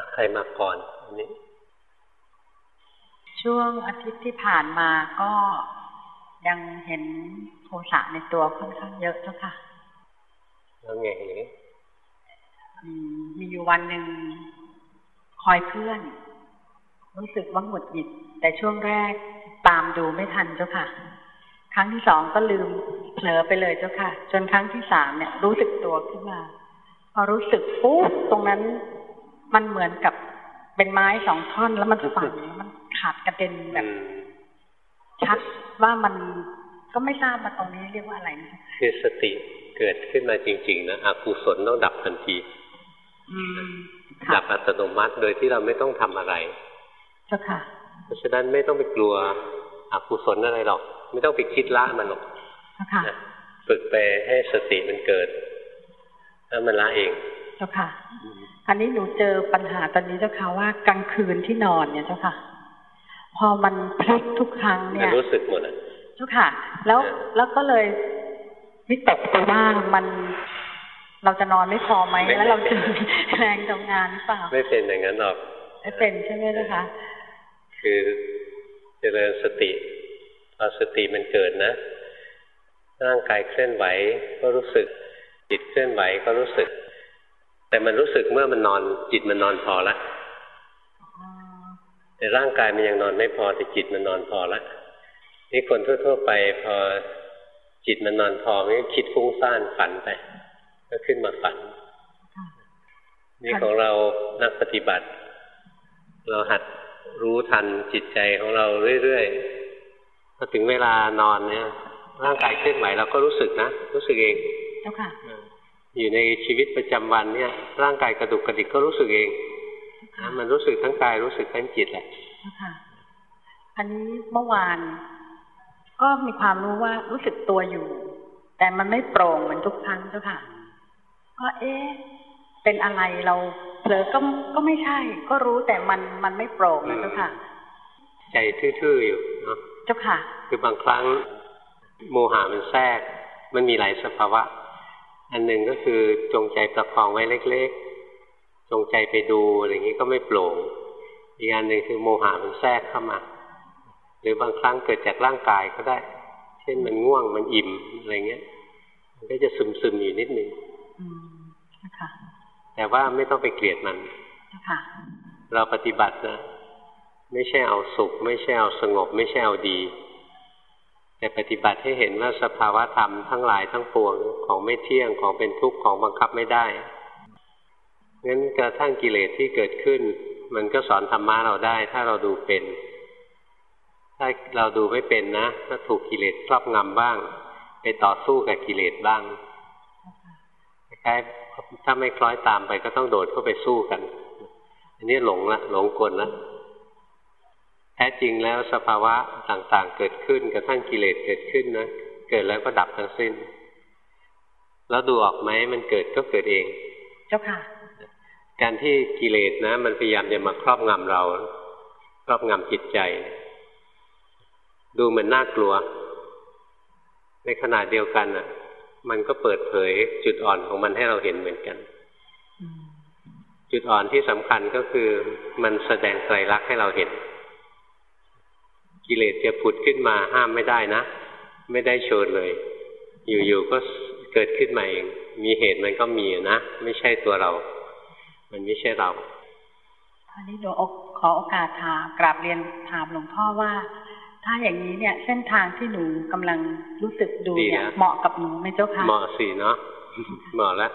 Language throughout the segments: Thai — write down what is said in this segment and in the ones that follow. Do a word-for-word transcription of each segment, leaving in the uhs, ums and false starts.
ใครมาก่อนอันนี้ช่วงอาทิตย์ที่ผ่านมาก็ยังเห็นโทสะในตัวค่อนข้างเยอะเจ้าค่ะแล้วไงนี้มีอยู่วันหนึ่งคอยเพื่อนรู้สึกว่าหงุดหงิดแต่ช่วงแรกตามดูไม่ทันเจ้าค่ะครั้งที่สองก็ลืมเผลอไปเลยเจ้าค่ะจนครั้งที่สามเนี่ยรู้สึกตัวขึ้นมาพอรู้สึกปุ๊บตรงนั้นมันเหมือนกับเป็นไม้สองท่อนแล้วมันฝังมันขาดกระเด็นแบบชัดว่ามันก็ไม่ทราบมาตรงนี้เรียกว่าอะไรนะคือสติเกิดขึ้นมาจริงๆนะอกุศลต้องดับทันทีดับอัตโนมัติโดยที่เราไม่ต้องทำอะไรเจ้าค่ะเพราะฉะนั้นไม่ต้องไปกลัวอกุศลอะไรหรอกไม่ต้องไปคิดละมันหรอกฝึกไปให้สติมันเกิดแล้วมันละเองเจ้าค่ะอันนี้หนูเจอปัญหาตอนนี้เจ้าค่ะว่ากลางคืนที่นอนเนี่ยเจ้าค่ะพอมันพลิกทุกครั้งเนี่ยรู้สึกหมดอ่ะเจ้าค่ะแล้วแล้วก็เลยวิตกไปว่ามันเราจะนอนไม่พอไหมแล้วเราจะแรงทำงานหรือเปล่าไม่เป็นอย่างนั้นหรอกไม่เป็นใช่ไหมเจ้าค่ะคือเจริญสติพอสติมันเกิดนะร่างกายเคลื่อนไหวก็รู้สึกจิตเคลื่อนไหวก็รู้สึกแต่มันรู้สึกเมื่อมันนอนจิตมันนอนพอแล้วแต่ร่างกายมันยังนอนไม่พอแต่จิตมันนอนพอแล้วนี่คนทั่วๆไปพอจิตมันนอนพอมันก็คิดฟุ้งซ่านฝันไปก็ขึ้นมาฝันนี่ของเรานักปฏิบัติเราหัดรู้ทันจิตใจของเราเรื่อยๆพอถึงเวลานอนเนี่ยร่างกายเคลื่อนไหวเราก็รู้สึกนะรู้สึกเองเจ้าค่ะอยู่ในชีวิตประจำวันเนี่ยร่างกายกระดุกกระดิกก็รู้สึกเองมันรู้สึกทั้งกายรู้สึกทั้งจิตแหละเจ้าค่ะอันนี้เมื่อวานก็มีความรู้ว่ารู้สึกตัวอยู่แต่มันไม่โปร่งเหมือนทุกครั้งเจ้าค่ะก็เอ๊ะเป็นอะไรเราเผลอก็ก็ไม่ใช่ก็รู้แต่มันมันไม่โปร่งนะเจ้าค่ะใจทื่อๆอยู่เนาะเจ้าค่ะคือบางครั้งโมหะมันแทรกมันมีหลายสภาวะอันหนึ่งก็คือจงใจประคองไว้เล็กๆจงใจไปดูอะไรอย่างนี้ก็ไม่โปร่งอีกอันหนึ่งคือโมหะมันแทรกเข้ามาหรือบางครั้งเกิดจากร่างกายก็ได้เช่นมันง่วงมันอิ่มอะไรเงี้ยมันก็จะซึมๆอยู่นิดนึงแต่ว่าไม่ต้องไปเกลียดมันเราปฏิบัตินะไม่ใช่เอาสุขไม่ใช่เอาสงบไม่ใช่เอาดีแต่ปฏิบัติให้เห็นว่าสภาวะธรรมทั้งหลายทั้งปวงของไม่เที่ยงของเป็นทุกข์ของบังคับไม่ได้งั้นกระทั่งกิเลสที่เกิดขึ้นมันก็สอนธรรมะเราได้ถ้าเราดูเป็นถ้าเราดูไม่เป็นนะถ้าถูกกิเลสครอบงำบ้างไปต่อสู้กับกิเลสบ้างคล้ายๆถ้าไม่คล้อยตามไปก็ต้องโดดเข้าไปสู้กันอันนี้หลงละหลงกลละแท้จริงแล้วสภาวะต่างๆเกิดขึ้นกระทั่งกิเลสเกิดขึ้นนะเกิดแล้วก็ดับทั้งสิ้นแล้วดูออกไหมมันเกิดก็เกิดเองเจ้าค่ะการที่กิเลสนะมันพยายามจะมาครอบงำเราครอบงำจิตใจดูเหมือนน่ากลัวในขณะเดียวกันน่ะมันก็เปิดเผยจุดอ่อนของมันให้เราเห็นเหมือนกันจุดอ่อนที่สำคัญก็คือมันแสดงไตรลักษณ์ให้เราเห็นกิเลสจะผุดขึ้นมาห้ามไม่ได้นะไม่ได้เชิญเลยอยู่ๆก็เกิดขึ้นมาเองมีเหตุมันก็มีนะไม่ใช่ตัวเรามันไม่ใช่เราอันนี้เดี๋ยวขอโอกาสถามกราบเรียนถามหลวงพ่อว่าถ้าอย่างนี้เนี่ยเส้นทางที่หนูกำลังรู้สึกดูเนี่ยเหมาะกับหนูไหมเจ้าค่ะเหมาะสิเนาะเหมาะแล้ว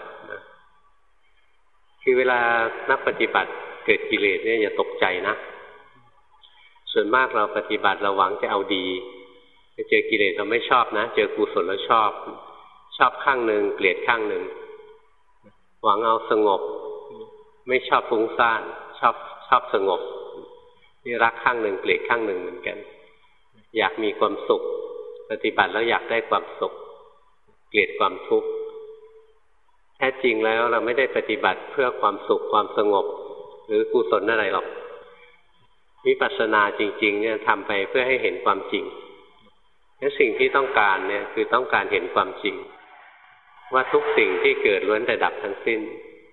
คือเวลานักปฏิบัติเกิดกิเลสเนี่ยอย่าตกใจนะส่วนมากเราปฏิบัติเราหวังจะเอาดีไปเจอกิเลสเราไม่ชอบนะเจอกุศลแล้วชอบชอบข้างหนึ่งเกลียดข้างหนึ่งหวังเอาสงบไม่ชอบฟุ้งซ่านชอบชอบสงบนี่รักข้างหนึ่งเกลียดข้างหนึ่งเหมือนกันอยากมีความสุขปฏิบัติแล้วอยากได้ความสุขเกลียดความทุกข์แท้จริงแล้วเราไม่ได้ปฏิบัติเพื่อความสุขความสงบหรือกุศลอะไรหรอกวิปัสสนาจริงๆเนี่ยทำไปเพื่อให้เห็นความจริงและสิ่งที่ต้องการเนี่ยคือต้องการเห็นความจริงว่าทุกสิ่งที่เกิดล้วนแต่ดับทั้งสิ้น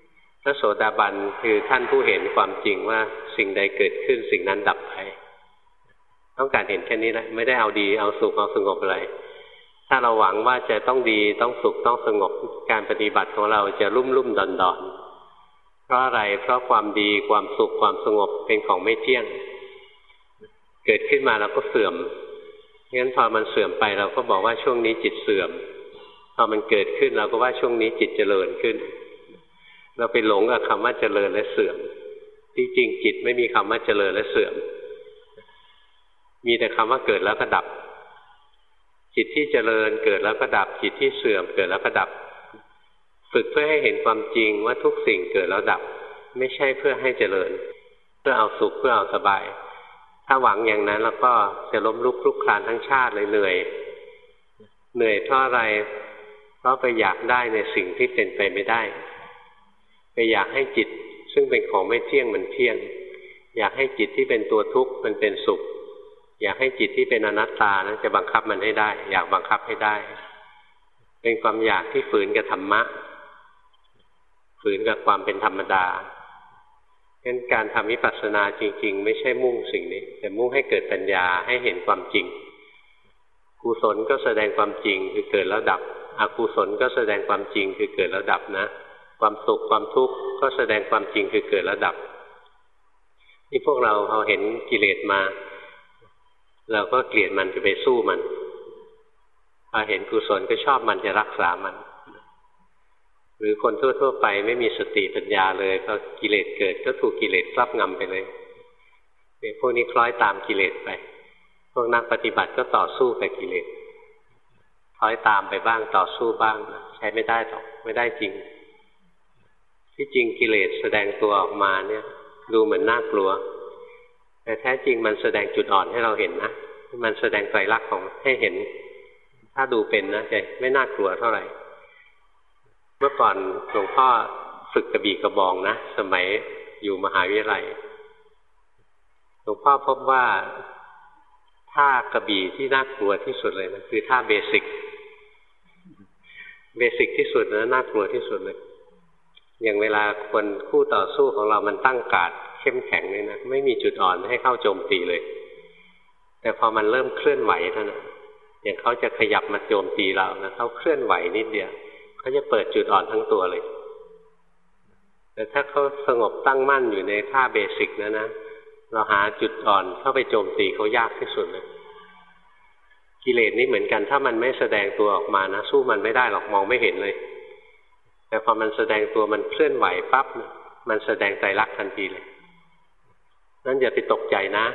พระโสดาบันคือท่านผู้เห็นความจริงว่าสิ่งใดเกิดขึ้นสิ่งนั้นดับไปต้องการเห็นแค่นี้แหละไม่ได้เอาดีเอาสุขเอาสงบอะไรถ้าเราหวังว่าจะต้องดีต้องสุขต้องสงบการปฏิบัติของเราจะลุ่มลุ่มดอนดอนเพราะอะไรเพราะความดีความสุขความสงบเป็นของไม่เที่ยงเกิดขึ้นมาแล้วก็เสื่อมงั้นพอมันเสื่อมไปเราก็บอกว่าช่วงนี้จิตเสื่อมพอมันเกิดขึ้นเราก็ว่าช่วงนี้จิตเจริญขึ้นเราไปหลงกับคำว่าเจริญและเสื่อมที่จริงจิตไม่มีคำว่าเจริญและเสื่อมมีแต่คำว่าเกิดแล้วก็ดับจิตที่เจริญเกิดแล้วก็ดับจิตที่เสื่อมเกิดแล้วก็ดับฝึกเพื่อให้เห็นความจริงว่าทุกสิ่งเกิดแล้วดับไม่ใช่เพื่อให้เจริญเพื่อเอาสุขเพื่อเอาสบายถ้าหวังอย่างนั้นแล้วก็จะล้มลุกคลุกคลานทั้งชาติเลยเหนื่อยเหนื่อยเพราะอะไรเพราะไปอยากได้ในสิ่งที่เป็นไปไม่ได้ไปอยากให้จิตซึ่งเป็นของไม่เที่ยงมันเที่ยงอยากให้จิตที่เป็นตัวทุกข์มันเป็นสุขอยากให้จิตที่เป็นอนัตตานะจะบังคับมันให้ได้อยากบังคับให้ได้เป็นความอยากที่ฝืนกับธรรมะฝืนกับความเป็นธรรมดาเพราะฉะนั้นการทำวิปัสสนาจริงๆไม่ใช่มุ่งสิ่งนี้แต่มุ่งให้เกิดปัญญาให้เห็นความจริงกุศลก็แสดงความจริงคือเกิดแล้วดับอกุศลก็แสดงความจริงคือเกิดแล้วดับนะความสุขความทุกข์ก็แสดงความจริงคือเกิดแล้วดับนี่พวกเราพอเห็นกิเลสมาเราก็เกลียดมันจะไปสู้มันพอเห็นกุศลก็ชอบมันจะรักษามันหรือคนทั่วๆไปไม่มีสติปัญญาเลยพอกิเลสเกิดก็ถูกกิเลสครอบงำไปเลยพวกนี้คล้อยตามกิเลสไปพวกนักปฏิบัติก็ต่อสู้กับกิเลสคล้อยตามไปบ้างต่อสู้บ้างใช้ไม่ได้หรอกไม่ได้จริงที่จริงกิเลสแสดงตัวออกมาเนี่ยดูเหมือนน่ากลัวแต่แท้จริงมันแสดงจุดอ่อนให้เราเห็นนะมันแสดงไตรลักษณ์ของให้เห็นถ้าดูเป็นนะจะไม่น่ากลัวเท่าไหร่เมื่อก่อนหลวงพ่อฝึกกระบี่กระบองนะสมัยอยู่มหาวิทยาลัยหลวงพ่อพบว่าท่ากระบี่ที่น่ากลัวที่สุดเลยนะคือท่าเบสิกเบสิกที่สุดนะน่ากลัวที่สุดเลยอย่างเวลาคนคู่ต่อสู้ของเรามันตั้งการ์ดเข้มแข็งเลยนะไม่มีจุดอ่อนให้เข้าโจมตีเลยแต่พอมันเริ่มเคลื่อนไหวเท่านั้นอย่างเขาจะขยับมาโจมตีเรานะเขาเคลื่อนไหวนิดเดียวเขาจะเปิดจุดอ่อนทั้งตัวเลยแต่ถ้าเขาสงบตั้งมั่นอยู่ในท่าเบสิกนะนะเราหาจุดอ่อนเข้าไปโจมตีเขายากที่สุดเลยกิเลสนี่เหมือนกันถ้ามันไม่แสดงตัวออกมานะสู้มันไม่ได้หรอกมองไม่เห็นเลยแต่พอมันแสดงตัวมันเคลื่อนไหวปั๊บมันแสดงไตรลักษณ์ทันทีเลยนั่นอย่าไปตกใจนะ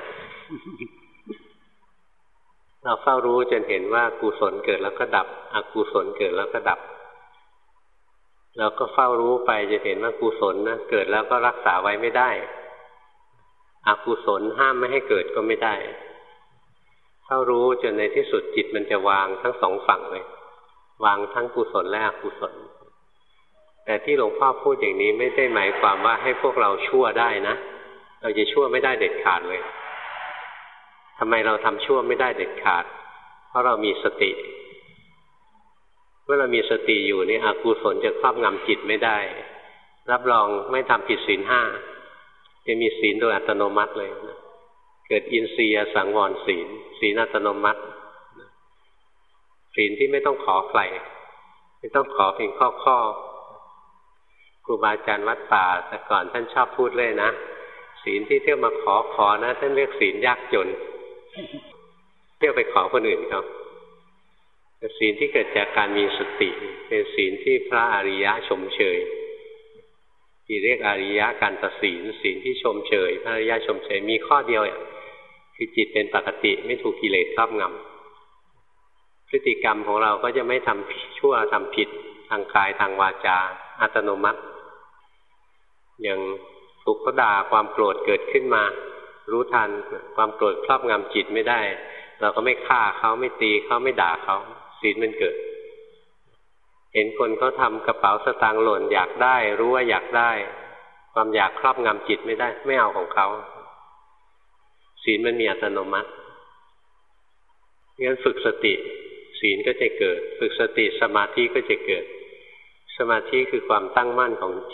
เราเฝ้ารู้จนเห็นว่ากุศลเกิดแล้วก็ดับอกุศลเกิดแล้วก็ดับเราก็เฝ้ารู้ไปจะเห็นว่ากุศลนะเกิดแล้วก็รักษาไว้ไม่ได้อกุศลห้ามไม่ให้เกิดก็ไม่ได้เฝ้ารู้จนในที่สุดจิตมันจะวางทั้งสองฝั่งเลยวางทั้งกุศลและอกุศลแต่ที่หลวงพ่อพูดอย่างนี้ไม่ได้หมายความว่าให้พวกเราชั่วได้นะเราจะชั่วไม่ได้เด็ดขาดเลยทำไมเราทำชั่วไม่ได้เด็ดขาดเพราะเรามีสติเมื่อเรามีสติอยู่นี่อกุศลจะครอบงำจิตไม่ได้รับรองไม่ทำผิดศีลห้าจะมีศีลโดยอัตโนมัติเลยเกิดอินทรียสังวรศีลศีลอัตโนมัติศีลที่ไม่ต้องขอใครไม่ต้องขอเพียงข้อข้อครูบาอาจารย์วัดป่าแต่ก่อนท่านชอบพูดเลยนะศีลที่เที่ยวมาขอขอนะท่านเรียกศีลยากจนเที่ยวไปขอคนอื่นเขาแต่ศีลที่เกิดจากการมีสติเป็นศีลที่พระอริยะชมเชยที่เรียกอริยะกันตศีลศีลที่ชมเชยพระอริยะชมเชยมีข้อเดียวคือจิตเป็นปกติไม่ถูกกิเลสครอบงำพฤติกรรมของเราก็จะไม่ทำชั่วทำผิดทางกายทางวาจาอัตโนมัติอย่างถูกเขาด่าความโกรธเกิดขึ้นมารู้ทันความโกรธครอบงำจิตไม่ได้เราก็ไม่ฆ่าเขาไม่ตีเขาไม่ด่าเขาศีลมันเกิดเห็นคนเขาทำกระเป๋าสตางค์หล่นอยากได้รู้ว่าอยากได้ความอยากครอบงำจิตไม่ได้ไม่เอาของเขาศีลมันมีอัตโนมัติงั้นฝึกสติศีลก็จะเกิดฝึกสติสมาธิก็จะเกิดสมาธิคือความตั้งมั่นของจิต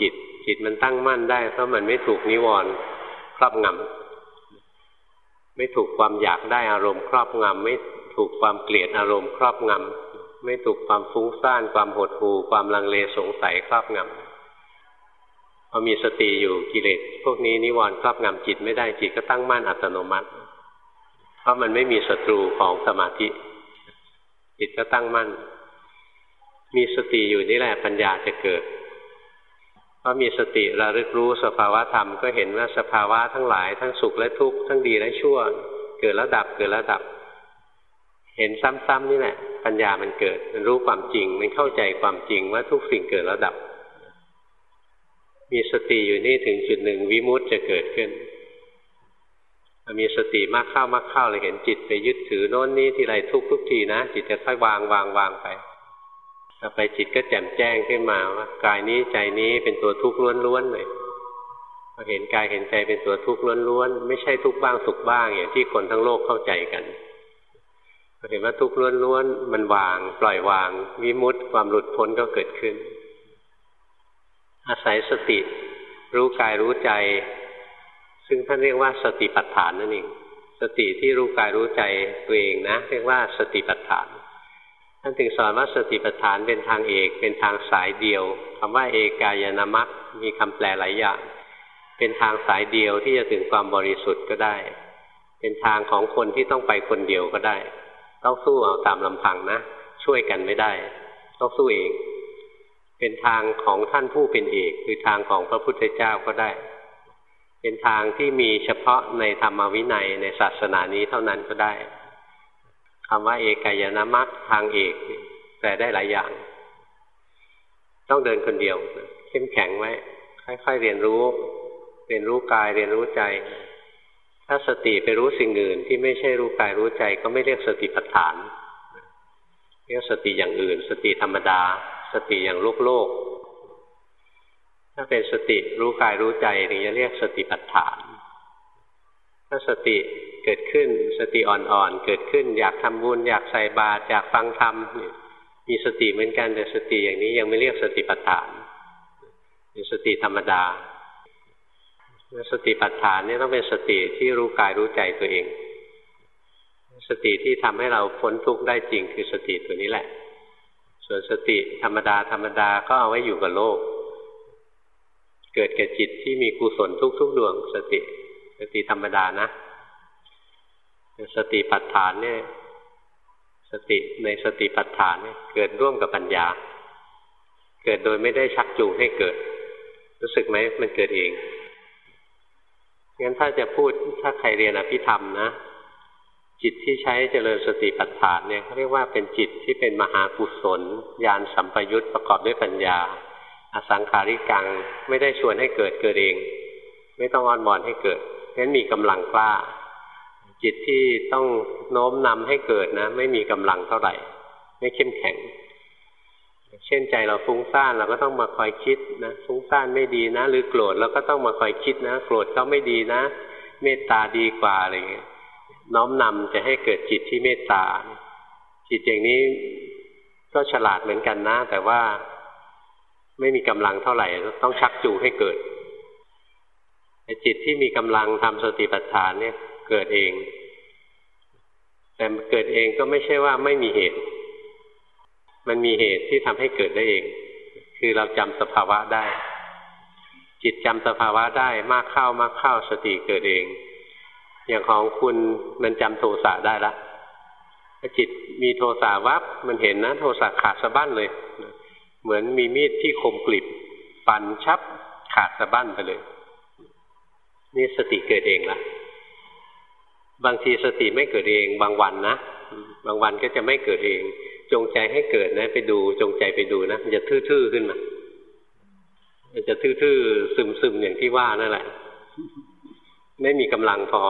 จิตมันตั้งมั่นได้เพราะมันไม่ถูกนิวรณ์ครอบงำไม่ถูกความอยากได้อารมณ์ครอบงำไม่ถูกความเกลียดอารมณ์ครอบงำไม่ถูกความฟุ้งซ่านความหดหู่ความลังเลสงสัยครอบงำพอมีสติอยู่กิเลสพวกนี้นิวรณ์ครอบงำจิตไม่ได้จิตก็ตั้งมั่นอัตโนมัติเพราะมันไม่มีศัตรูของสมาธิจิตก็ตั้งมั่นมีสติอยู่นี่แหละปัญญาจะเกิดเพราะมีสติระลึกรู้สภาวะธรรมก็เห็นว่าสภาวะทั้งหลายทั้งสุขและทุกข์ทั้งดีและชั่วเกิดแล้วดับเกิดแล้วดับเห็นซ้ำๆนี่แหละปัญญามันเกิดมันรู้ความจริงมันเข้าใจความจริงว่าทุกสิ่งเกิดแล้วดับมีสติอยู่นี่ถึงจุดหนึ่งวิมุตติจะเกิดขึ้นมีสติมากเข้ามากเข้าเลยเห็นจิตไปยึดถือโน่นนี่ทีไรทุกทุกทีนะจิตจะค่อยวางวางวางไปต่อไปจิตก็แจ่มแจ้งขึ้นมาว่ากายนี้ใจนี้เป็นตัวทุกข์ล้วนๆเลยพอเห็นกายเห็นใจเป็นตัวทุกข์ล้วนๆไม่ใช่ทุกข์บ้างสุขบ้างอย่างที่คนทั้งโลกเข้าใจกันพอเห็นว่าทุกข์ล้วนๆมันวางปล่อยวางวิมุตติความหลุดพ้นก็เกิดขึ้นอาศัยสติรู้กายรู้ใจซึ่งท่านเรียกว่าสติปัฏฐานนั่นเองสติที่รู้กายรู้ใจตัวเองนะเรียกว่าสติปัฏฐานท่านถึงสอนว่าสติปัฏฐานเป็นทางเอกเป็นทางสายเดียวคำว่าเอกายนามัคมีคำแปลหลายอย่างเป็นทางสายเดียวที่จะถึงความบริสุทธิ์ก็ได้เป็นทางของคนที่ต้องไปคนเดียวก็ได้ต้องสู้เอาตามลำพังนะช่วยกันไม่ได้ต้องสู้เองเป็นทางของท่านผู้เป็นเอกคือทางของพระพุทธเจ้าก็ได้เป็นทางที่มีเฉพาะในธรรมวินัยในศาสนานี้เท่านั้นก็ได้คำว่าเอกายนามัคทางเอกแปลได้หลายอย่างต้องเดินคนเดียวเข้มแข็งไว้ค่อยๆเรียนรู้เรียนรู้กายเรียนรู้ใจถ้าสติไปรู้สิ่งอื่นที่ไม่ใช่รู้กายรู้ใจก็ไม่เรียกสติปัฏฐานเรียกสติอย่างอื่นสติธรรมดาสติอย่างโลกโลกถ้าเป็นสติรู้กายรู้ใจถึงจะเรียกสติปัฏฐานถ้าสติเกิดขึ้นสติอ่อนๆเกิดขึ้นอยากทำบุญอยากใส่บาตรอยากฟังธรรมมีสติเหมือนกันแต่สติอย่างนี้ยังไม่เรียกสติปัฏฐานเป็นสติธรรมดาสติปัฏฐานนี่ต้องเป็นสติที่รู้กายรู้ใจตัวเองสติที่ทำให้เราพ้นทุกข์ได้จริงคือสติตัวนี้แหละส่วนสติธรรมดาธรรมดาก็เอาไว้อยู่กับโลกเกิดแก่จิตที่มีกุศลทุกๆดวงสติสติธรรมดานะสติปัฏฐานเนี่ยสติในสติปัฏฐานเนี่ยเกิดร่วมกับปัญญาเกิดโดยไม่ได้ชักจูงให้เกิดรู้สึกไหมมันเกิดเองงั้นถ้าจะพูดถ้าใครเรียนอภิธรรมนะจิตที่ใช้เจริญสติปัฏฐานเนี่ยเขาเรียกว่าเป็นจิตที่เป็นมหากุศลญาณสัมปยุตประกอบด้วยปัญญาอสังขาริกังไม่ได้ชวนให้เกิดเกิดเองไม่ต้องอ้อนวอนให้เกิดงั้นมีกำลังกล้าจิตที่ต้องโน้มนำให้เกิดนะไม่มีกำลังเท่าไหร่ไม่เข้มแข็งเช่นใจเราฟุ้งซ่านเราก็ต้องมาคอยคิดนะฟุ้งซ่านไม่ดีนะหรือโกรธเราก็ต้องมาคอยคิดนะโกรธเขาไม่ดีนะเมตตาดีกว่าอะไรอย่างเงี้ยน้อมนำจะให้เกิดจิตที่เมตตาจิตอย่างนี้ก็ฉลาดเหมือนกันนะแต่ว่าไม่มีกำลังเท่าไหร่ต้องชักจูงให้เกิดแต่จิตที่มีกำลังทำสติปัฏฐานเนี่ยเกิดเองแต่เกิดเองก็ไม่ใช่ว่าไม่มีเหตุมันมีเหตุที่ทำให้เกิดได้เองคือเราจำสภาวะได้จิตจำสภาวะได้มากเข้ามากเข้าสติเกิดเองอย่างของคุณมันจำโทสะได้ละจิตมีโทสะวับมันเห็นนะโทสะขาดสะบั้นเลยเหมือนมีมีดที่คมกริบฟันชับขาดสะบั้นไปเลยนี่สติเกิดเองละบางทีสติไม่เกิดเองบางวันนะบางวันก็จะไม่เกิดเองจงใจให้เกิดนะไปดูจงใจไปดูนะมันจะทื่อๆขึ้นมามันจะทื่อๆซึมๆอย่างที่ว่านั่นแหละไม่มีกำลังพอ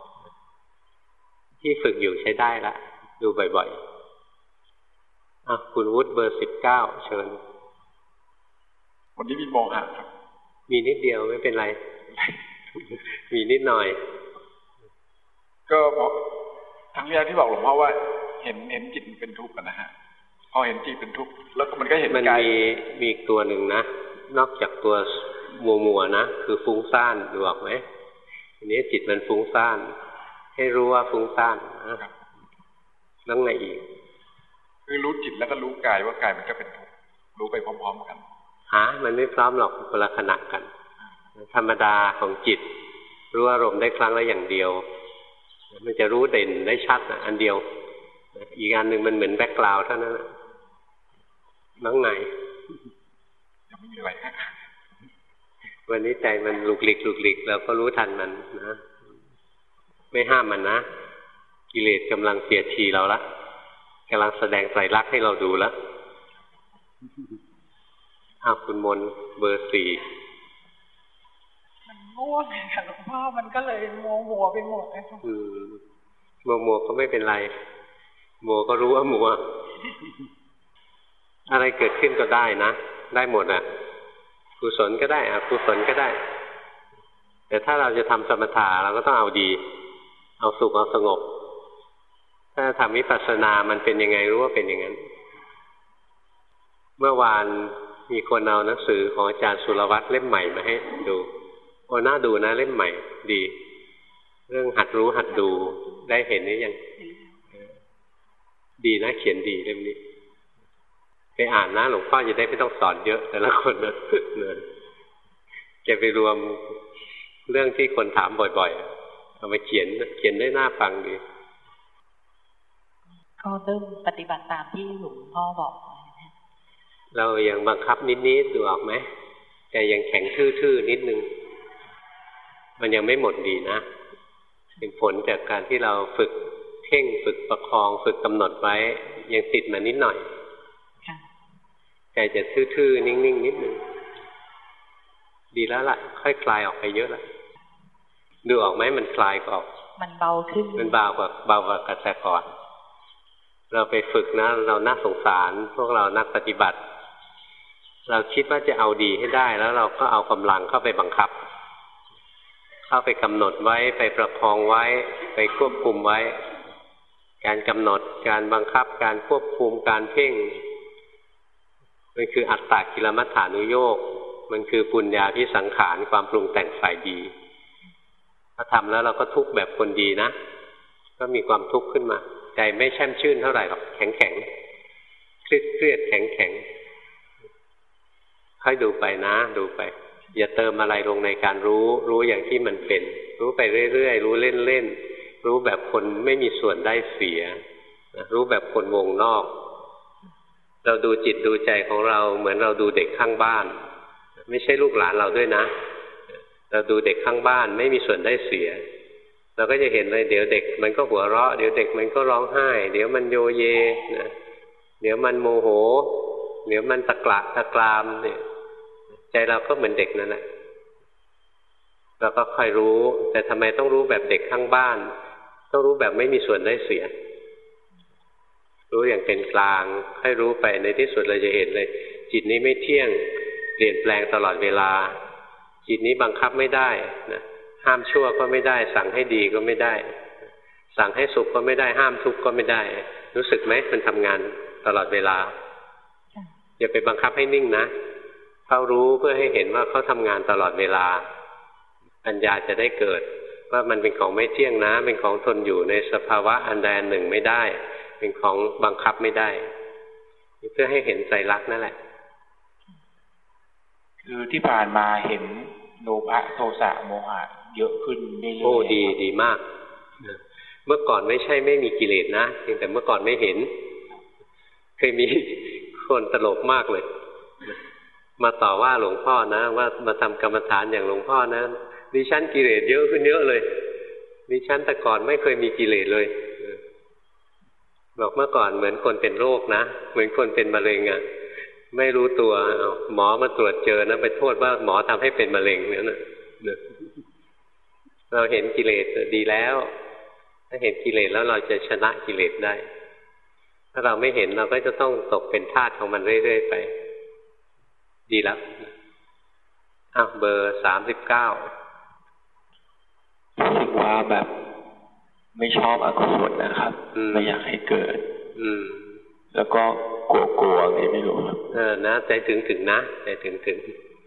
ที่ฝึกอยู่ใช้ได้ละดูบ่อยๆอ่ะคุณวุฒิเบอร์สิบเก้าเชิญวันนี้มีโมหะครับมีนิดเดียวไม่เป็นไร มีนิดหน่อยก็เพราะทั้งที่ที่บอกหลวงพ่อว่าเห็นเห็นจิตเป็นทุกข์นะฮะพอเห็นจิตเป็นทุกข์แล้วมันก็เห็นมันมีมีตัวหนึ่งนะนอกจากตัวมัวมัวนะคือฟุ้งซ่านดูออกไหมทีนี้จิตมันฟุ้งซ่านให้รู้ว่าฟุ้งซ่านนะแล้วไงอีกคือรู้จิตแล้วก็รู้กายว่ากายมันก็เป็นทุกข์รู้ไปพร้อมๆกันหามันไม่พร้อมหรอกคนละขณะกันธรรมดาของจิตรู้อารมณ์ได้ครั้งละอย่างเดียวมันจะรู้เด่นได้ชัดนะอันเดียวอีกอันหนึ่งมันเหมือนแบ็คกราวด์เท่านั้นนั่งไงยังไม่มีอะไรวันนี้ใจมันหลุกหลิกหลุกหลิกเราก็รู้ทันมันนะไม่ห้ามมันนะกิเลสกำลังเสียดทีเราละกำลังแสดงไตรลักษณ์ให้เราดูแล้วอ้าวคุณมนเบอร์สี่มันง่วงค่ะหลวงพ่อมันก็เลยมัวมัวไปหมดเลยค่ะอืมมัวมัวก็ไม่เป็นไรมัวก็รู้ว่ามัวอะไรเกิดขึ้นก็ได้นะได้หมดอ่ะกุศลก็ได้อกุศลก็ได้แต่ถ้าเราจะทำสมถะเราก็ต้องเอาดีเอาสุขเอาสงบถ้าทำวิปัสสนามันเป็นยังไงรู้ว่าเป็นอย่างนั้นเมื่อวานมีคนเอาหนังสือของอาจารย์สุรวัตรเล่มใหม่มาให้ดูโอ้น่าดูนะเล่มใหม่ดีเรื่องหัดรู้หัดดูได้เห็นหรือยังดีนะเขียนดีเล่มนี้ไปอ่านนะหลวงพ่อจะได้ไม่ต้องสอนเยอะแต่ละคนนะแกไปรวมเรื่องที่คนถามบ่อยๆเอามาเขียนเขียนได้น่าฟังดีก็เริ่มปฏิบัติตามที่หลวงพ่อบอกเรายังบังคับนิดๆดูออกไหมแต่ยังแข็งทื่อๆนิดนึงมันยังไม่หมดดีนะเป็นผลจากการที่เราฝึกเพ่งฝึกประคองฝึกกำหนดไว้ยังติดมานิดหน่อยใจจะทื่อๆนิ่งๆนิดนึงดีแล้วล่ะค่อยคลายออกไปเยอะแล้วดูออกไหมมันคลายออกมันเบาขึ้นมันเบากว่าเบากว่าแต่ก่อนเราไปฝึกนะเราน่าสงสารพวกเรานักปฏิบัติเราคิดว่าจะเอาดีให้ได้แล้วเราก็เอากำลังเข้าไปบังคับเข้าไปกำหนดไว้ไปประคองไว้ไปควบคุมไว้การกำหนดการบังคับการควบคุมการเพ่งมันคืออัตตกิลมัฏฐานุโยคมันคือปุญญาภิสังขารความปรุงแต่งฝ่ายดีถ้าทำแล้วเราก็ทุกข์แบบคนดีนะก็มีความทุกข์ขึ้นมาใจไม่แช่มชื่นเท่าไหร่หรอกแข็งแข็งเครียดเครียดแข็งแข็งค่อยดูไปนะดูไปอย่าเติมอะไรลงในการรู้รู้อย่างที่มันเป็นรู้ไปเรื่อยๆรู้เล่นๆรู้แบบคนไม่มีส่วนได้เสียรู้แบบคนวงนอกเราดูจิตดูใจของเราเหมือนเราดูเด็กข้างบ้านไม่ใช่ลูกหลานเราด้วยนะเราดูเด็กข้างบ้านไม่มีส่วนได้เสียเราก็จะเห็นเลยเดี๋ยวเด็กมันก็หัวเราะเดี๋ยวเด็กมันก็ร้องไห้เดี๋ยวมันโยเยนะเดี๋ยวมันโมโหเดี๋ยวมันตะกละตะกรามเนี่ยใจเราก็เหมือนเด็กนั่นแหละเราก็ค่อยรู้แต่ทำไมต้องรู้แบบเด็กข้างบ้านต้องรู้แบบไม่มีส่วนได้เสียรู้อย่างเป็นกลางให้รู้ไปในที่สุดเราจะเห็นเลยจิตนี้ไม่เที่ยงเปลี่ยนแปลงตลอดเวลาจิตนี้บังคับไม่ได้นะห้ามชั่วก็ไม่ได้สั่งให้ดีก็ไม่ได้สั่งให้สุขก็ไม่ได้ห้ามทุกข์ก็ไม่ได้รู้สึกไหมมันทำงานตลอดเวลาอย่าไปบังคับให้นิ่งนะเขารู้เพื่อให้เห็นว่าเขาทำงานตลอดเวลาปัญญาจะได้เกิดว่ามันเป็นของไม่เที่ยงนะเป็นของทนอยู่ในสภาวะอันใดอันหนึ่งไม่ได้เป็นของบังคับไม่ได้เพื่อให้เห็นไตรลักษณ์นั่นแหละคือที่ผ่านมาเห็นโลภะโทสะโมหะเยอะขึ้นเรื่อยๆโอ้ดีดีมากเมื่อก่อนไม่ใช่ไม่มีกิเลสนะเพียงแต่เมื่อก่อนไม่เห็นเคยมีคนตลกมากเลยมาต่อว่าหลวงพ่อนะว่ามาทำกรรมฐานอย่างหลวงพ่อนะดิฉันกิเลสเยอะขึ้นเยอะเลยดิฉันแต่ก่อนไม่เคยมีกิเลสเลยบอกเมื่อก่อนเหมือนคนเป็นโรคนะเหมือนคนเป็นมะเร็งอ่ะไม่รู้ตัวหมอมาตรวจเจอนะไปโทษว่าหมอทำให้เป็นมะเร็งเนี่ยนะเราเห็นกิเลสดีแล้วถ้าเห็นกิเลสแล้วเราจะชนะกิเลสได้ถ้าเราไม่เห็นเราก็จะต้องตกเป็นทาสของมันเรื่อยๆไปดีแล้วอ่ะเบอร์สามสิบเก้ารู้สึกว่าแบบไม่ชอบอกุศลนะครับไม่อยากให้เกิดอืมแล้วก็กลัวๆไงไม่รู้ครับเออนะใจถึงถึงนะใจถึงถึง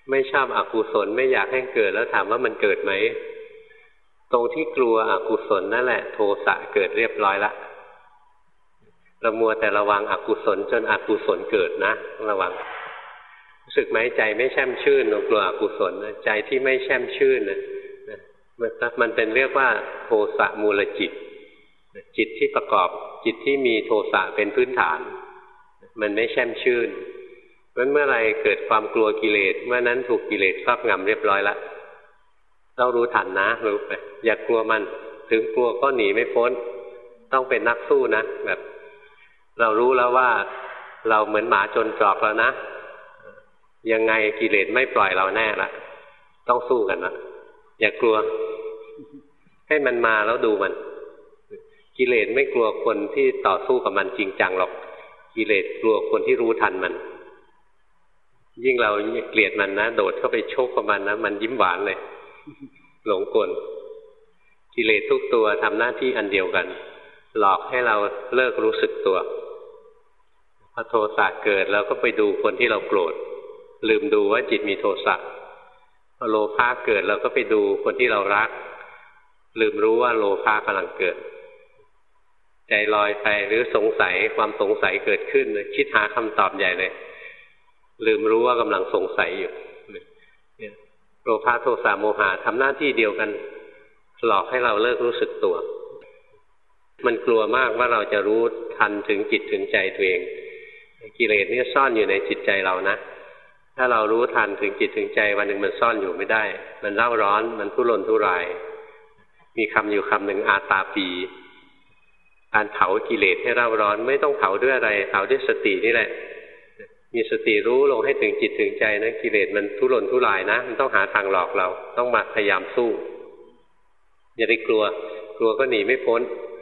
ไม่ชอบอกุศลไม่อยากให้เกิดแล้วถามว่ามันเกิดไหมตรงที่กลัวอกุศลนั่นแหละโทสะเกิดเรียบร้อยละเรามัวแต่ระวังอกุศลจนอกุศลเกิดนะระวังรู้สึกไหมใจไม่แช่มชื่นเรากลัวอกุศลใจที่ไม่แช่มชื่นนะมันเป็นเรียกว่าโทสะมูลจิตจิตที่ประกอบจิตที่มีโทสะเป็นพื้นฐานมันไม่แช่มชื่นเพราะเมื่อไรเกิดความกลัวกิเลสเมื่อนั้นถูกกิเลสครอบงำเรียบร้อยแล้วเรารู้ทันนะรู้ไปอย่ากลัวมันถึงกลัวก็หนีไม่พ้นต้องเป็นนักสู้นะแบบเรารู้แล้วว่าเราเหมือนหมาจนตรอกแล้วนะยังไงกิเลสไม่ปล่อยเราแน่ละต้องสู้กันนะอย่ากลัวให้มันมาแล้วดูมันกิเลสไม่กลัวคนที่ต่อสู้กับมันจริงจังหรอกกิเลสกลัวคนที่รู้ทันมันยิ่งเราเกลียดมันนะโดดเข้าไปโชกกับมันนะมันยิ้มหวานเลยหลงกลกิเลสทุกตัวทำหน้าที่อันเดียวกันหลอกให้เราเลิกรู้สึกตัวพอโทสะเกิดเราก็ไปดูคนที่เราโกรธลืมดูว่าจิตมีโทสะพอโลภะเกิดเราก็ไปดูคนที่เรารักลืมรู้ว่าโลภะกำลังเกิดใจลอยไปหรือสงสัยความสงสัยเกิดขึ้นคิดหาคำตอบใหญ่เลยลืมรู้ว่ากำลังสงสัยอยู่โลภะโทสะโมหะทำหน้าที่เดียวกันหลอกให้เราเลิกรู้สึกตัวมันกลัวมากว่าเราจะรู้ทันถึงจิตถึงใจตัวเองกิเลสนี่ซ่อนอยู่ในจิตใจเรานะถ้าเรารู้ทันถึงจิตถึงใจวันหนึ่งมันซ่อนอยู่ไม่ได้มันเร่าร้อนมันทุรนทุรายมีคำอยู่คำหนึ่งอาตาปีการเผากิเลสให้เร่าร้อนไม่ต้องเผาด้วยอะไรเผาด้วยสตินี่แหละมีสติรู้ลงให้ถึงจิตถึงใจนะกิเลสมันทุรนทุรายนะมันต้องหาทางหลอกเราต้องมาพยายามสู้อย่าไปกลัวกลัวก็หนีไม่พ้น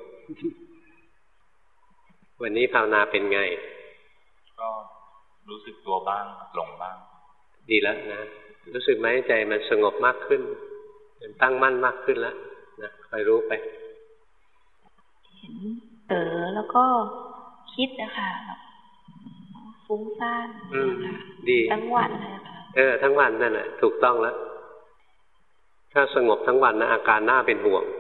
วันนี้ภาวนาเป็นไงก็รู้สึกตัวบ้างหลงบ้างดีแล้วนะรู้สึกไหมใจมันสงบมากขึ้นตั้งมั่นมากขึ้นแล้วนะคอยรู้ไปเห็นเออแล้วก็คิดนะคะฟุ้งซ่านดีทั้งวันเลยค่ะเออทั้งวันนั่นแหละถูกต้องแล้วถ้าสงบทั้งวันนะอาการน่าเป็นห่วง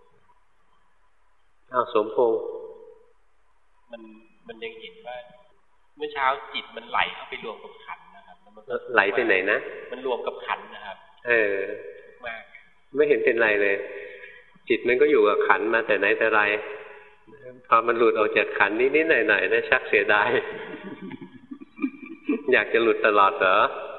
อ้าวสมพงษ์มันมันยังเห็นว่าเมื่อเช้าจิตมันไหลเข้าไปรวมกับขันนะครับไหลไปไหนนะมันรวมกับขันนะครับเออมากไม่เห็นเป็นไรเลยจิตมันก็อยู่กับขันมาแต่ไหนแต่ไรพอมันหลุดออกจากขันนิดๆหน่อยๆนะชักเสียดาย อยากจะหลุดตลอดเหรอ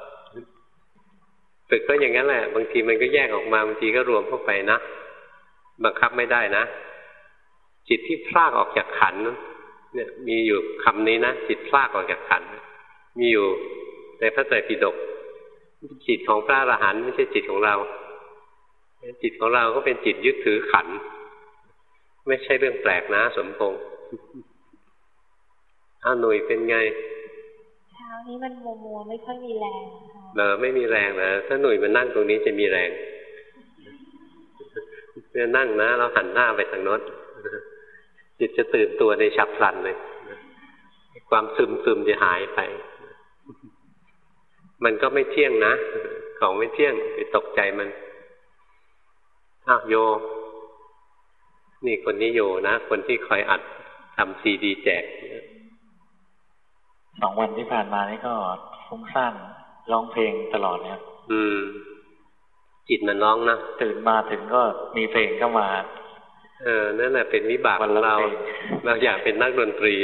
ฝึกก็อย่างนั้นแหละบางทีมันก็แยกออกมาบางทีก็รวมเข้าไปนะบังคับไม่ได้นะจิตที่พลากออกจากขันเนี่ยมีอยู่คำนี้นะจิตพลากออกจากขันมีอยู่ในพระไตรปิฎกจิตของพระอรหันต์ไม่ใช่จิตของเราจิตของเราก็เป็นจิตยึดถือขันไม่ใช่เรื่องแปลกนะสมพงษ์อ้าวหนุ่ยเป็นไงเช้านี้มันมัวมัวไม่ค่อยมีแรงเออไม่มีแรงนะถ้าหนุ่ยมันนั่งตรงนี้จะมีแรงเมื่อนั่งนะเราหันหน้าไปทางโน้นจิตจะตื่นตัวในฉับพลันเลยความซึมซึมจะหายไปมันก็ไม่เที่ยงนะของไม่เที่ยงไปตกใจมันอ้าวโยนี่คนนี้โยนะคนที่คอยอัดทำซีดีแจกสองวันที่ผ่านมานี่ก็ฟุ้งซ่านร้องเพลงตลอดนะครับอืมจิตมันร้องนะตื่นมาถึงก็มีเพลงเข้ามาเออนั่นแหละเป็นวิบากของเราเราอยากเป็นนักดนตรี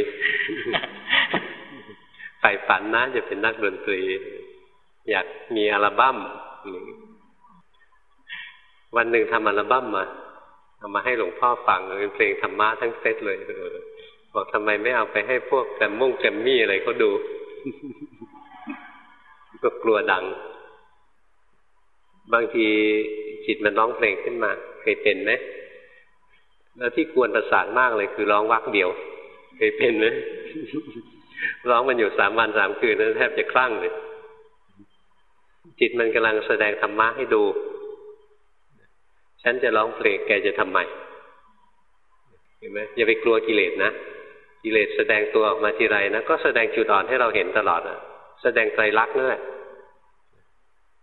ใฝ่ฝันนะจะเป็นนักดนตรีอยากมีอัลบั้มวันหนึ่งทำอัลบั้มมาเอามาให้หลวงพ่อฟังเป็นเพลงธรรมะทั้งเซตเลยบอกทำไมไม่เอาไปให้พวกแกมม่งแกมมี่อะไรเขาดูก็กลัวดังบางทีจิตมันร้องเพลงขึ้นมาเคยเป็นไหมแล้วที่กวนประสาทมากเลยคือร้องวรรคเดียวเคยเป็นไหมร้องมันอยู่สามวันสามคืนนั้นแทบจะคลั่งเลยจิตมันกำลังแสดงธรรมะให้ดูฉันจะร้องเพลงแกจะทำไมเห็นไหมอย่าไปกลัวกิเลสนะกิเลสแสดงตัวออกมาทีไรนะก็แสดงจุดอ่อนให้เราเห็นตลอดอะแสดงไตรลักษณ์นั่นแหละ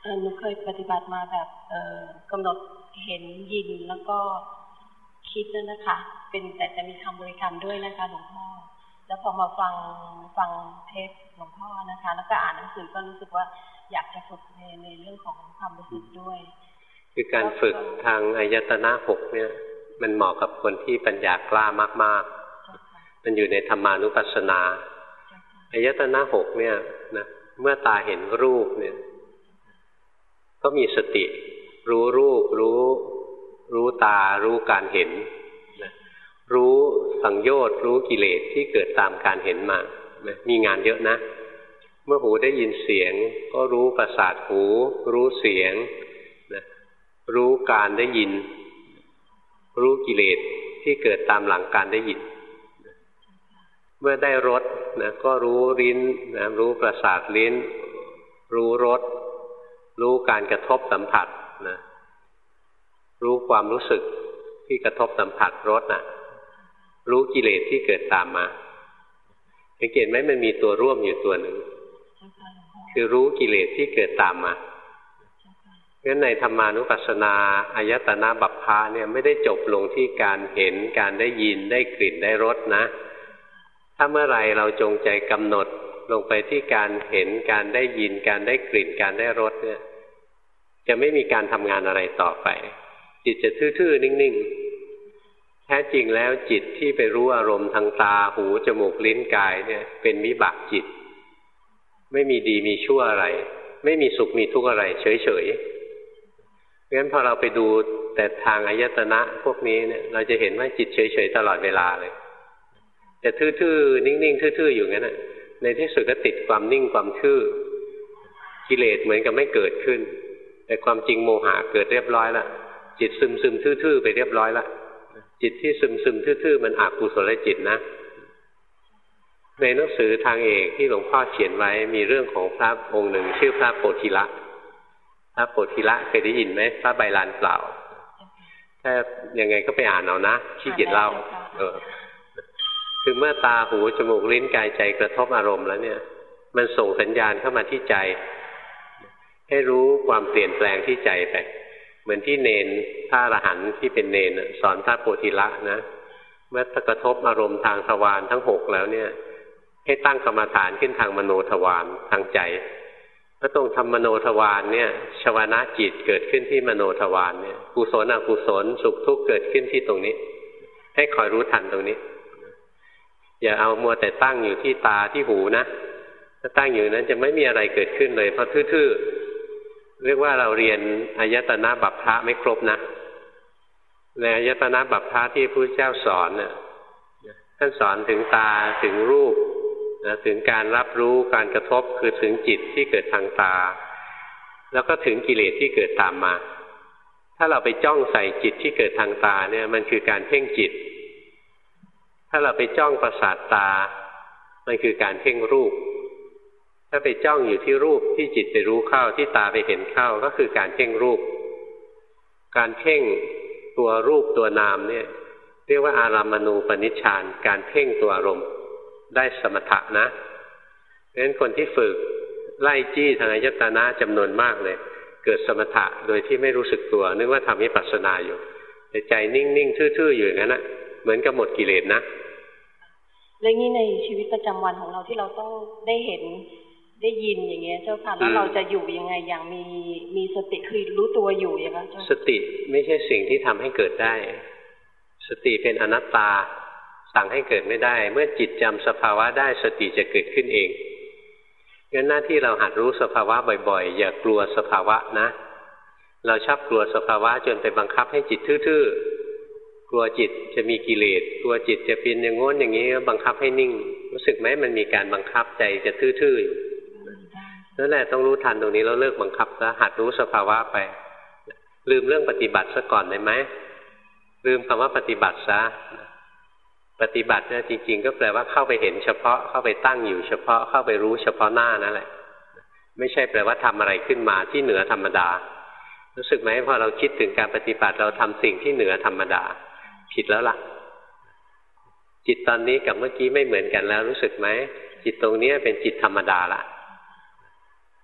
หนูเคยปฏิบัติมาแบบเอ่อกำหนดเห็นยินแล้วก็คิดนั่นนะคะเป็นแต่จะมีคำบริกรรมด้วยนะคะหลวงพ่อแล้วพอมาฟังฟังเทปหลวงพ่อนะคะแล้วก็อ่านหนังสือก็รู้สึกว่าอยากจะฝึกในในเรื่องของความรู้สึกด้วยคือการฝึกทางอายตนะหกเนี่ยมันเหมาะกับคนที่ปัญญากล้ามากๆมันอยู่ในธรรมานุปัสสนาอายตนะหกเนี่ยนะเมื่อตาเห็นรูปเนี่ยก็มีสติรู้รูปรู้รู้ตารู้การเห็นนะรู้สังโยชน์รู้กิเลสที่เกิดตามการเห็นมานะมีงานเยอะนะเมื่อหูได้ยินเสียงก็รู้ประสาทหูรู้เสียงนะรู้การได้ยินรู้กิเลสที่เกิดตามหลังการได้ยินเมื่อได้รสนะก็รู้ลิ้นนะรู้ประสาทลิ้นรู้รสรู้การกระทบสัมผัสนะรู้ความรู้สึกที่กระทบสัมผัสรสนะรู้กิเลสที่เกิดตามมาสังเกตไหมมันมีตัวร่วมอยู่ตัวหนึ่งคือรู้กิเลสที่เกิดตามมาเพราะฉะนั้นในธรรมานุปัสสนาอายตนะบัพพะเนี่ยไม่ได้จบลงที่การเห็นการได้ยินได้กลิ่นได้รสนะถ้าเมื่อไรเราจงใจกำหนดลงไปที่การเห็นการได้ยินการได้กลิ่นการได้รสเนี่ยจะไม่มีการทำงานอะไรต่อไปจิตจะทื่อๆนิ่งๆแท้จริงแล้วจิตที่ไปรู้อารมณ์ทางตาหูจมูกลิ้นกายเนี่ยเป็นวิบากจิตไม่มีดีมีชั่วอะไรไม่มีสุขมีทุกข์อะไรเฉยๆเพราะฉะนั้นพอเราไปดูแต่ทางอายตนะพวกนี้เนี่ยเราจะเห็นว่าจิตเฉยๆตลอดเวลาเลยแต่ทื่อๆนิ่งๆทื่อๆอยู่งั้นน่ะในที่สุดก็ติดความนิ่งความทื่อกิเลสเหมือนกับไม่เกิดขึ้นแต่ความจริงโมหะเกิดเรียบร้อยแล้วจิตซึมๆทื่อๆไปเรียบร้อยแล้วจิตที่ซึมๆทื่อๆมันอกุศลจิตนะในหนังสือทางเอกที่หลวงพ่อเขียนไว้มีเรื่องของพระองค์หนึ่งชื่อพระโพธิละพระโพธิละเคยได้ยินไหมพระใบลานเปล่าถ้ายังไงก็ไปอ่านเอานะขี้เกียจเล่าเออคือเมื่อตาหูจมูกลิ้นกายใจกระทบอารมณ์แล้วเนี่ยมันส่งสัญญาณเข้ามาที่ใจให้รู้ความเปลี่ยนแปลงที่ใจไปเหมือนที่เนนพระอรหันต์ที่เป็นเนนสอนพระโพธิละนะเมื่อกระทบอารมณ์ทางทวารทั้งหกแล้วเนี่ยให้ตั้งกรรมฐานขึ้นทางมโนทวารทางใจพระตรงทำมโนทวารเนี่ยชวนะจิตเกิดขึ้นที่มโนทวารเนี่ยกุศลอกุศลสุขทุกข์เกิดขึ้นที่ตรงนี้ให้คอยรู้ทันตรงนี้อย่าเอามัวแต่ตั้งอยู่ที่ตาที่หูนะถ้าตั้งอยู่นั้นจะไม่มีอะไรเกิดขึ้นเลยเพราะทื่อๆเรียกว่าเราเรียนอายตนะบัพพะไม่ครบนะในอายตนะบัพพะที่พระพุทธเจ้าสอนเนี่ยท่านสอนถึงตาถึงรูปนะถึงการรับรู้การกระทบคือถึงจิตที่เกิดทางตาแล้วก็ถึงกิเลสที่เกิดตามมาถ้าเราไปจ้องใส่จิตที่เกิดทางตาเนี่ยมันคือการเพ่งจิตถ้าเราไปจ้องประสาทตามันคือการเพ่งรูปถ้าไปจ้องอยู่ที่รูปที่จิตไปรู้เข้าที่ตาไปเห็นเข้าก็คือการเพ่งรูปการเพ่งตัวรูปตัวนามเนี่ยเรียกว่าอารามณูปนิชฌานการเพ่งตัวอารมณ์ได้สมถะนะเพราะฉะนั้นคนที่ฝึกไล่จี้ทางอายตนะจำนวนมากเลยเกิดสมถะโดยที่ไม่รู้สึกตัวนึกว่าทำวิปัสสนาอยู่แต่ใจนิ่งๆทื่อๆอยู่อย่างนั้นนะเหมือนกับหมดกิเลสนะแล้วนี่ในชีวิตประจำวันของเราที่เราต้องได้เห็นได้ยินอย่างเงี้ยเจ้าค่ะแล้วเราจะอยู่ยังไงอย่างมีมีสติคือรู้ตัวอยู่อย่างนั้นเจ้าสติไม่ใช่สิ่งที่ทำให้เกิดได้สติเป็นอนัตตาสั่งให้เกิดไม่ได้เมื่อจิตจำสภาวะได้สติจะเกิดขึ้นเองงั้นหน้าที่เราหัดรู้สภาวะบ่อยๆอย่ากลัวสภาวะนะเราชอบกลัวสภาวะจนไปบังคับให้จิตทื่อๆกลัวจิตจะมีกิเลสกลัวจิตจะเป็นอย่างโน้นอย่างนี้บังคับให้นิ่งรู้สึกไหมมันมีการบังคับใจจะทื่อๆอยู่นั่นแหละต้องรู้ทันตรงนี้แล้วเลิกบังคับแล้วหัดรู้สภาวะไปลืมเรื่องปฏิบัติซะก่อนได้ไหมลืมคำว่าปฏิบัติซะปฏิบัติเนี่ยจริงๆก็แปลว่าเข้าไปเห็นเฉพาะเข้าไปตั้งอยู่เฉพาะเข้าไปรู้เฉพาะหน้านั่นแหละไม่ใช่แปลว่าทำอะไรขึ้นมาที่เหนือธรรมดารู้สึกไหมพอเราคิดถึงการปฏิบัติเราทำสิ่งที่เหนือธรรมดาผิดแล้วล่ะจิตตอนนี้กับเมื่อกี้ไม่เหมือนกันแล้วรู้สึกไหมจิตตรงนี้เป็นจิตธรรมดาละ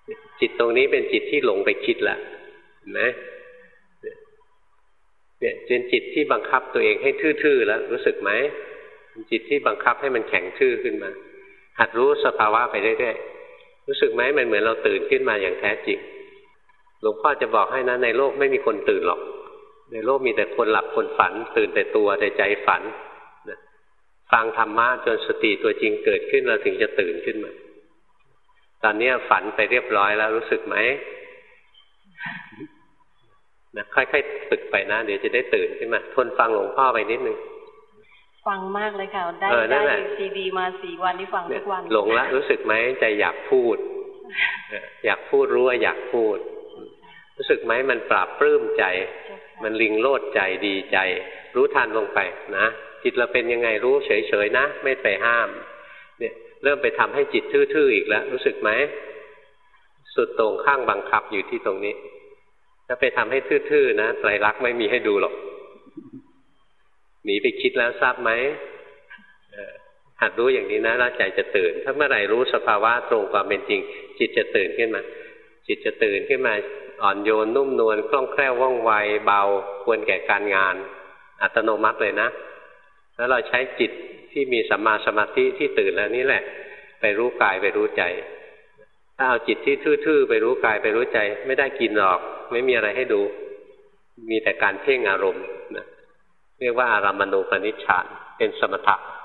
จิตตรงนี้เป็นจิตที่หลงไปคิดละเห็นไหมเนี่ยเป็นจิตที่บังคับตัวเองให้ทื่อๆแล้วรู้สึกไหมเป็นจิตที่บังคับให้มันแข็งทื่อขึ้นมาหัดรู้สภาวะไปเรื่อยๆรู้สึกไหมมันเหมือนเราตื่นขึ้นมาอย่างแท้จริงหลวงพ่อจะบอกให้นะในโลกไม่มีคนตื่นหรอกในโลกมีแต่คนหลับคนฝันตื่นแต่ตัวแต่ใจฝันนะฟังธรรมะจนสติตัวจริงเกิดขึ้นเราถึงจะตื่นขึ้นมาตอนนี้ฝันไปเรียบร้อยแล้วรู้สึกไหมนะค่อยๆฝึกไปนะเดี๋ยวจะได้ตื่นขึ้นมาทนฟังหลวงพ่อไปนิดนึงฟังมากเลยค่ะได้ได้ซีดีมาสี่วันที่ฟังทุกวันหลงละรู้สึกไหมใจอยากพูดอยากพูดรู้ว่าอยากพูดรู้สึกไหมมันปราบปลื้มใจมันลิงโลดใจดีใจรู้ทันลงไปนะจิตเราเป็นยังไงรู้เฉยๆนะไม่ไปห้ามเนี่ยเริ่มไปทำให้จิตทื่อๆอีกแล้วรู้สึกไหมสุดตรงข้างบังคับอยู่ที่ตรงนี้ถ้าไปทำให้ทื่อๆนะไตรลักษณ์ไม่มีให้ดูหรอกหนีไปคิดแล้วทราบไหมหัดรู้อย่างนี้นะแล้วใจจะตื่นถ้าเมื่อไหร่รู้สภาวะตรงความเป็นจริงจิตจะตื่นขึ้นมาจิตจะตื่นขึ้นมาอ่อนโยนนุ่มนวลคล่องแคล่วว่องไวเบาควรแก่การงานอัตโนมัติเลยนะแล้วเราใช้จิตที่มีสัมมาสมาธิที่ตื่นแล้วนี่แหละไปรู้กายไปรู้ใจถ้าเอาจิตที่ทื่อๆไปรู้กายไปรู้ใจไม่ได้กินหรอกไม่มีอะไรให้ดูมีแต่การเพ่งอารมณ์นะเรียกว่าอารามณูปนิชฌานเป็นสมถะ